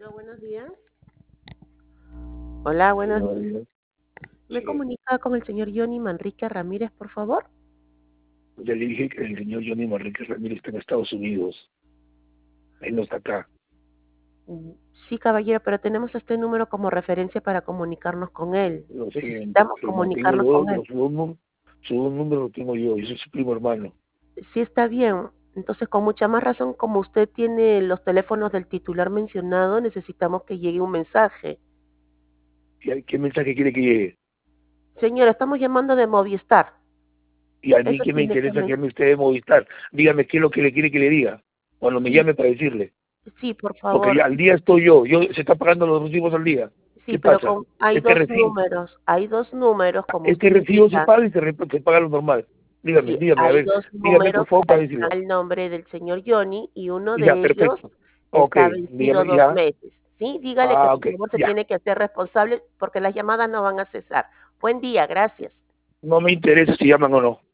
Buenos días. Hola, buenos días. Buenos días. ¿Me Sí, comunica con el señor Johnny Manrique Ramírez, por favor? ya le dije que el señor Johnny Manrique Ramírez está en Estados Unidos. Él no está acá. Sí, caballero, pero tenemos este número como referencia para comunicarnos con él. Lo siento, Necesitamos pero no tengo comunicarnos con él. su número lo tengo yo soy su primo hermano. Sí, está bien. Entonces, con mucha más razón, como usted tiene los teléfonos del titular mencionado, necesitamos que llegue un mensaje. ¿Qué mensaje quiere que llegue? Señora, estamos llamando de Movistar. Y a mí Eso qué me tiene que... interesa que llame usted de Movistar. Dígame qué es lo que le quiere que le diga. Cuando me Sí, llame para decirle. sí, por Porque favor. ya al día estoy yo. Se está pagando los recibos al día. Sí, ¿Qué pero pasa? hay Este dos recibo, números. Hay dos números, como este usted recibo se indica. paga y se paga lo normal. Sí, Dígame, a hay ver, dos dígame por números favor para al decirle. al nombre del señor Johnny y uno Ya, de ellos perfecto. Ok, está vencido dígame, 2 ya. meses, ¿sí? Dígale que, por Ok, favor, se ya. tiene que hacer responsable porque las llamadas no van a cesar. Buen día, gracias. No me interesa si llaman o no.